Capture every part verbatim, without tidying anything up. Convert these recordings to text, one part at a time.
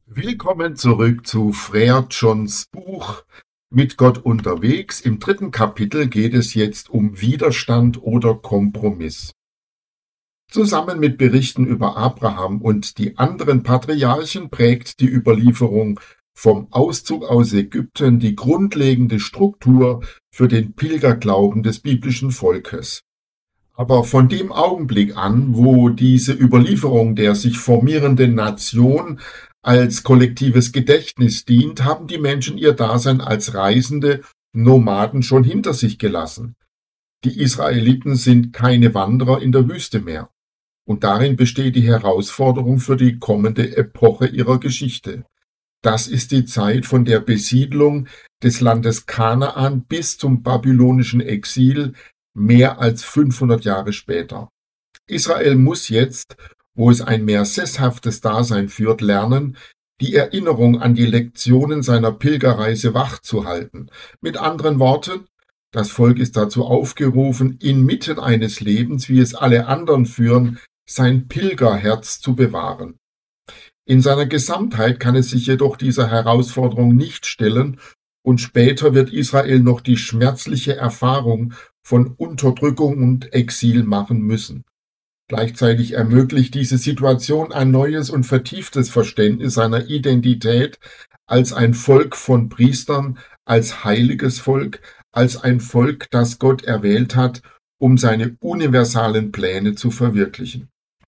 Willkommen zurück zu Frère Johns Buch Mit Gott unterwegs. Im dritten Kapitel geht es jetzt um Widerstand oder Kompromiss. Zusammen mit Berichten über Abraham und die anderen Patriarchen prägt die Überlieferung vom Auszug aus Ägypten die grundlegende Struktur für den Pilgerglauben des biblischen Volkes. Aber von dem Augenblick an, wo diese Überlieferung der sich formierenden Nation als kollektives Gedächtnis dient, haben die Menschen ihr Dasein als reisende Nomaden schon hinter sich gelassen. Die Israeliten sind keine Wanderer in der Wüste mehr. Und darin besteht die Herausforderung für die kommende Epoche ihrer Geschichte. Das ist die Zeit von der Besiedlung des Landes Kanaan bis zum babylonischen Exil, mehr als fünfhundert Jahre später. Israel muss jetzt, wo es ein mehr sesshaftes Dasein führt, lernen, die Erinnerung an die Lektionen seiner Pilgerreise wachzuhalten. Mit anderen Worten, das Volk ist dazu aufgerufen, inmitten eines Lebens, wie es alle anderen führen, sein Pilgerherz zu bewahren. In seiner Gesamtheit kann es sich jedoch dieser Herausforderung nicht stellen, und später wird Israel noch die schmerzliche Erfahrung von Unterdrückung und Exil machen müssen. Gleichzeitig ermöglicht diese Situation ein neues und vertieftes Verständnis seiner Identität als ein Volk von Priestern, als heiliges Volk, als ein Volk, das Gott erwählt hat, um seine universalen Pläne zu verwirklichen.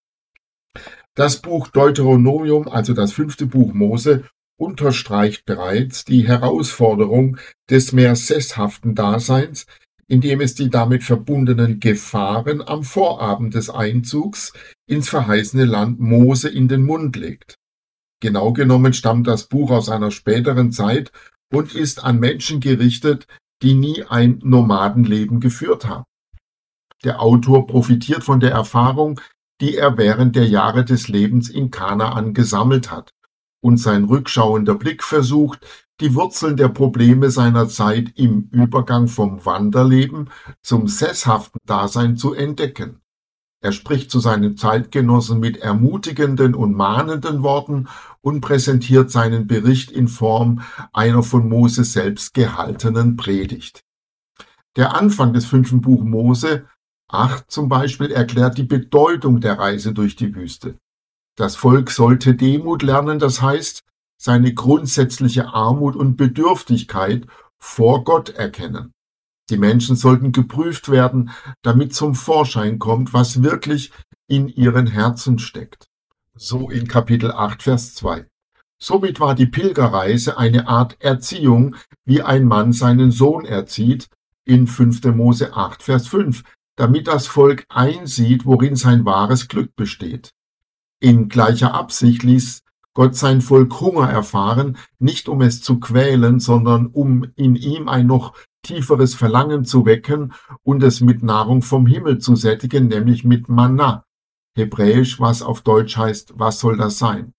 Das Buch Deuteronomium, also das fünfte Buch Mose, unterstreicht bereits die Herausforderung des mehr sesshaften Daseins, indem es die damit verbundenen Gefahren am Vorabend des Einzugs ins verheißene Land Mose in den Mund legt. Genau genommen stammt das Buch aus einer späteren Zeit und ist an Menschen gerichtet, die nie ein Nomadenleben geführt haben. Der Autor profitiert von der Erfahrung, die er während der Jahre des Lebens in Kanaan gesammelt hat, und sein rückschauender Blick versucht, die Wurzeln der Probleme seiner Zeit im Übergang vom Wanderleben zum sesshaften Dasein zu entdecken. Er spricht zu seinen Zeitgenossen mit ermutigenden und mahnenden Worten und präsentiert seinen Bericht in Form einer von Mose selbst gehaltenen Predigt. Der Anfang des fünften Buch Mose, acht zum Beispiel, erklärt die Bedeutung der Reise durch die Wüste. Das Volk sollte Demut lernen, das heißt, seine grundsätzliche Armut und Bedürftigkeit vor Gott erkennen. Die Menschen sollten geprüft werden, damit zum Vorschein kommt, was wirklich in ihren Herzen steckt. So in Kapitel acht, Vers zwei. Somit war die Pilgerreise eine Art Erziehung, wie ein Mann seinen Sohn erzieht, in fünfter Mose acht, Vers fünf, damit das Volk einsieht, worin sein wahres Glück besteht. In gleicher Absicht ließ Gott sein Volk Hunger erfahren, nicht um es zu quälen, sondern um in ihm ein noch tieferes Verlangen zu wecken und es mit Nahrung vom Himmel zu sättigen, nämlich mit Manna, hebräisch, was auf Deutsch heißt, was soll das sein?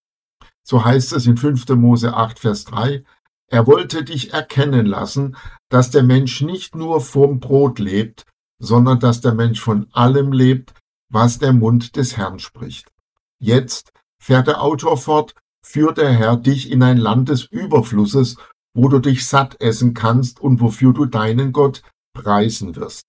So heißt es in fünfter Mose acht, Vers drei, er wollte dich erkennen lassen, dass der Mensch nicht nur vom Brot lebt, sondern dass der Mensch von allem lebt, was der Mund des Herrn spricht. Jetzt, fährt der Autor fort, führt der Herr dich in ein Land des Überflusses, wo du dich satt essen kannst und wofür du deinen Gott preisen wirst.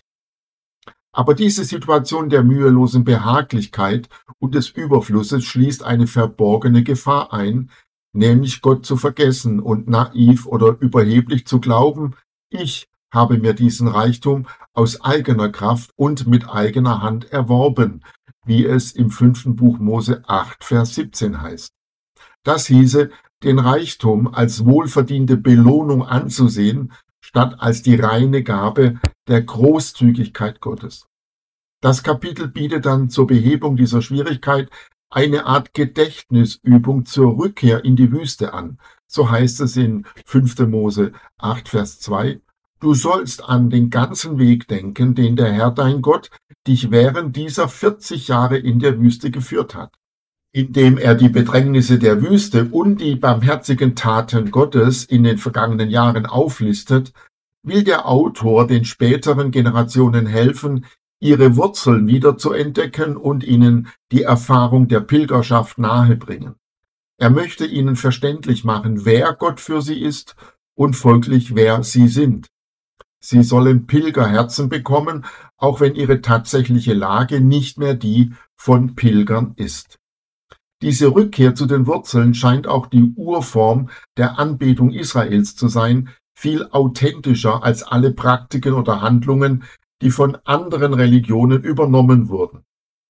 Aber diese Situation der mühelosen Behaglichkeit und des Überflusses schließt eine verborgene Gefahr ein, nämlich Gott zu vergessen und naiv oder überheblich zu glauben, ich habe mir diesen Reichtum aus eigener Kraft und mit eigener Hand erworben, wie es im fünften Buch Mose acht, Vers siebzehn heißt. Das hieße, den Reichtum als wohlverdiente Belohnung anzusehen, statt als die reine Gabe der Großzügigkeit Gottes. Das Kapitel bietet dann zur Behebung dieser Schwierigkeit eine Art Gedächtnisübung zur Rückkehr in die Wüste an. So heißt es in fünfter Mose acht, Vers zwei, du sollst an den ganzen Weg denken, den der Herr dein Gott dich während dieser vierzig Jahre in der Wüste geführt hat. Indem er die Bedrängnisse der Wüste und die barmherzigen Taten Gottes in den vergangenen Jahren auflistet, will der Autor den späteren Generationen helfen, ihre Wurzeln wieder zu entdecken und ihnen die Erfahrung der Pilgerschaft nahebringen. Er möchte ihnen verständlich machen, wer Gott für sie ist und folglich wer sie sind. Sie sollen Pilgerherzen bekommen, auch wenn ihre tatsächliche Lage nicht mehr die von Pilgern ist. Diese Rückkehr zu den Wurzeln scheint auch die Urform der Anbetung Israels zu sein, viel authentischer als alle Praktiken oder Handlungen, die von anderen Religionen übernommen wurden.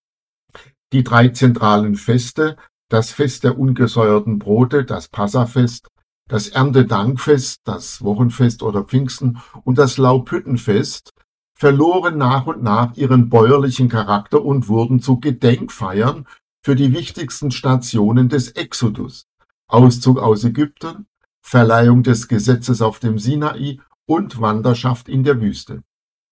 Die drei zentralen Feste, das Fest der ungesäuerten Brote, das Passafest, das Erntedankfest, das Wochenfest oder Pfingsten und das Laubhüttenfest, verloren nach und nach ihren bäuerlichen Charakter und wurden zu Gedenkfeiern für die wichtigsten Stationen des Exodus: Auszug aus Ägypten, Verleihung des Gesetzes auf dem Sinai und Wanderschaft in der Wüste.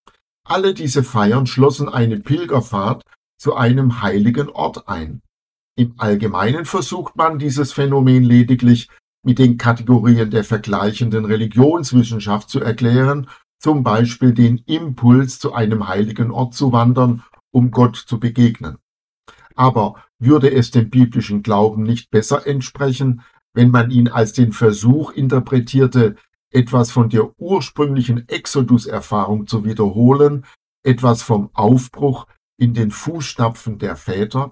Alle diese Feiern schlossen eine Pilgerfahrt zu einem heiligen Ort ein. Im Allgemeinen versucht man, dieses Phänomen lediglich mit den Kategorien der vergleichenden Religionswissenschaft zu erklären, zum Beispiel den Impuls, zu einem heiligen Ort zu wandern, um Gott zu begegnen. Aber würde es dem biblischen Glauben nicht besser entsprechen, wenn man ihn als den Versuch interpretierte, etwas von der ursprünglichen Exodus-Erfahrung zu wiederholen, etwas vom Aufbruch in den Fußstapfen der Väter?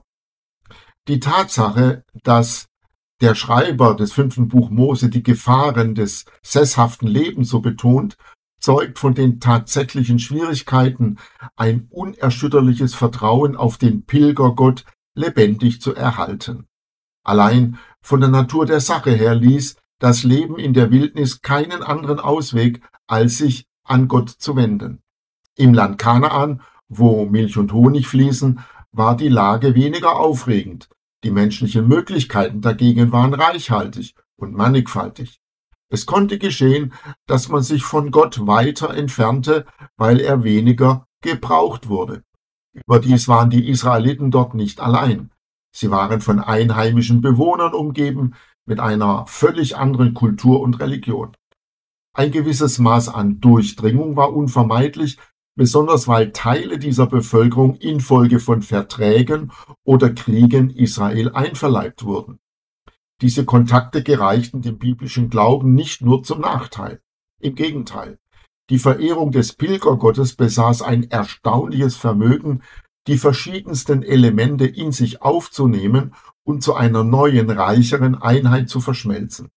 Die Tatsache, dass der Schreiber des fünften Buch Mose die Gefahren des sesshaften Lebens so betont, zeugt von den tatsächlichen Schwierigkeiten, ein unerschütterliches Vertrauen auf den Pilgergott lebendig zu erhalten. Allein von der Natur der Sache her ließ das Leben in der Wildnis keinen anderen Ausweg, als sich an Gott zu wenden. Im Land Kanaan, wo Milch und Honig fließen, war die Lage weniger aufregend. Die menschlichen Möglichkeiten dagegen waren reichhaltig und mannigfaltig. Es konnte geschehen, dass man sich von Gott weiter entfernte, weil er weniger gebraucht wurde. Überdies waren die Israeliten dort nicht allein. Sie waren von einheimischen Bewohnern umgeben, mit einer völlig anderen Kultur und Religion. Ein gewisses Maß an Durchdringung war unvermeidlich, besonders weil Teile dieser Bevölkerung infolge von Verträgen oder Kriegen Israel einverleibt wurden. Diese Kontakte gereichten dem biblischen Glauben nicht nur zum Nachteil. Im Gegenteil, die Verehrung des Pilgergottes besaß ein erstaunliches Vermögen, die verschiedensten Elemente in sich aufzunehmen und zu einer neuen, reicheren Einheit zu verschmelzen.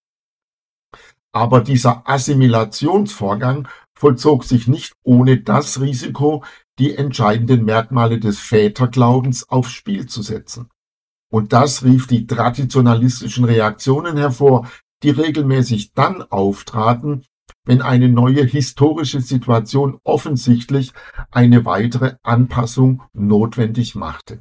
Aber dieser Assimilationsvorgang vollzog sich nicht ohne das Risiko, die entscheidenden Merkmale des Väterglaubens aufs Spiel zu setzen. Und das rief die traditionalistischen Reaktionen hervor, die regelmäßig dann auftraten, wenn eine neue historische Situation offensichtlich eine weitere Anpassung notwendig machte.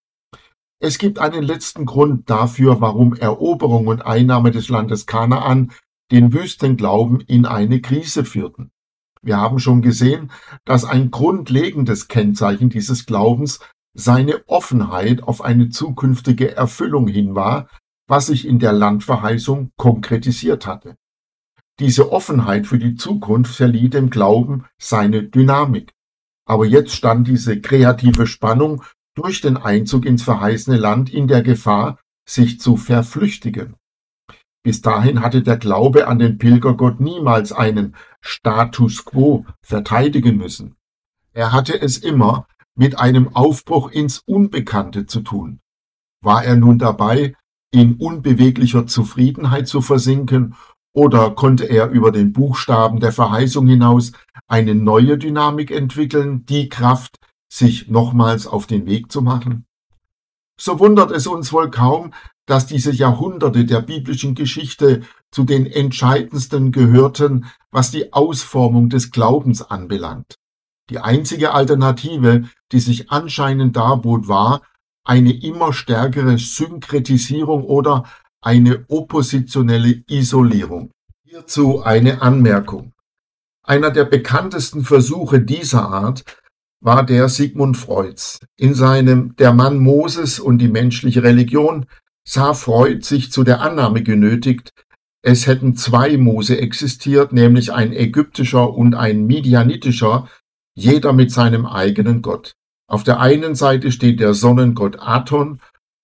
Es gibt einen letzten Grund dafür, warum Eroberung und Einnahme des Landes Kanaan den Wüstenglauben in eine Krise führten. Wir haben schon gesehen, dass ein grundlegendes Kennzeichen dieses Glaubens seine Offenheit auf eine zukünftige Erfüllung hin war, was sich in der Landverheißung konkretisiert hatte. Diese Offenheit für die Zukunft verlieh dem Glauben seine Dynamik. Aber jetzt stand diese kreative Spannung durch den Einzug ins verheißene Land in der Gefahr, sich zu verflüchtigen. Bis dahin hatte der Glaube an den Pilgergott niemals einen Status quo verteidigen müssen. Er hatte es immer mit einem Aufbruch ins Unbekannte zu tun. War er nun dabei, in unbeweglicher Zufriedenheit zu versinken, oder konnte er über den Buchstaben der Verheißung hinaus eine neue Dynamik entwickeln, die Kraft, sich nochmals auf den Weg zu machen? So wundert es uns wohl kaum, dass diese Jahrhunderte der biblischen Geschichte zu den entscheidendsten gehörten, was die Ausformung des Glaubens anbelangt. Die einzige Alternative, die sich anscheinend darbot, war eine immer stärkere Synkretisierung oder eine oppositionelle Isolierung. Hierzu eine Anmerkung. Einer der bekanntesten Versuche dieser Art war der Sigmund Freuds. In seinem Der Mann Moses und die menschliche Religion sah Freud sich zu der Annahme genötigt, es hätten zwei Mose existiert, nämlich ein ägyptischer und ein midianitischer, jeder mit seinem eigenen Gott. Auf der einen Seite steht der Sonnengott Aton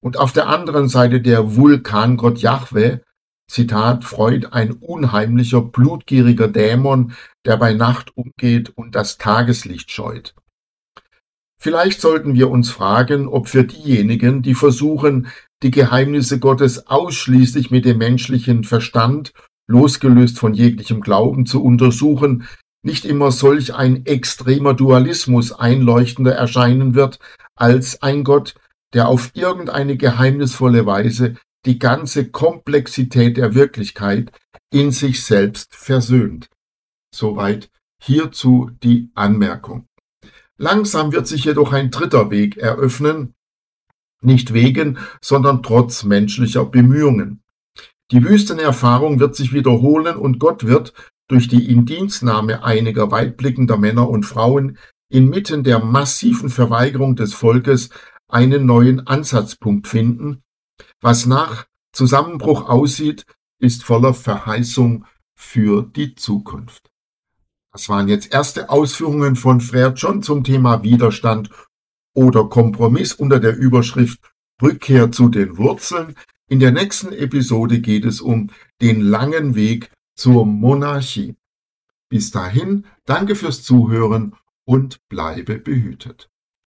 Und auf der anderen Seite der Vulkangott Jahwe, Zitat Freud, ein unheimlicher, blutgieriger Dämon, der bei Nacht umgeht und das Tageslicht scheut. Vielleicht sollten wir uns fragen, ob für diejenigen, die versuchen, die Geheimnisse Gottes ausschließlich mit dem menschlichen Verstand, losgelöst von jeglichem Glauben, zu untersuchen, nicht immer solch ein extremer Dualismus einleuchtender erscheinen wird, als ein Gott, der auf irgendeine geheimnisvolle Weise die ganze Komplexität der Wirklichkeit in sich selbst versöhnt. Soweit hierzu die Anmerkung. Langsam wird sich jedoch ein dritter Weg eröffnen, nicht wegen, sondern trotz menschlicher Bemühungen. Die Wüstenerfahrung wird sich wiederholen und Gott wird durch die Indienstnahme einiger weitblickender Männer und Frauen inmitten der massiven Verweigerung des Volkes einen neuen Ansatzpunkt finden. Was nach Zusammenbruch aussieht, ist voller Verheißung für die Zukunft. Das waren jetzt erste Ausführungen von Frère John zum Thema Widerstand oder Kompromiss unter der Überschrift Rückkehr zu den Wurzeln. In der nächsten Episode geht es um den langen Weg zur Monarchie. Bis dahin, danke fürs Zuhören und bleibe behütet.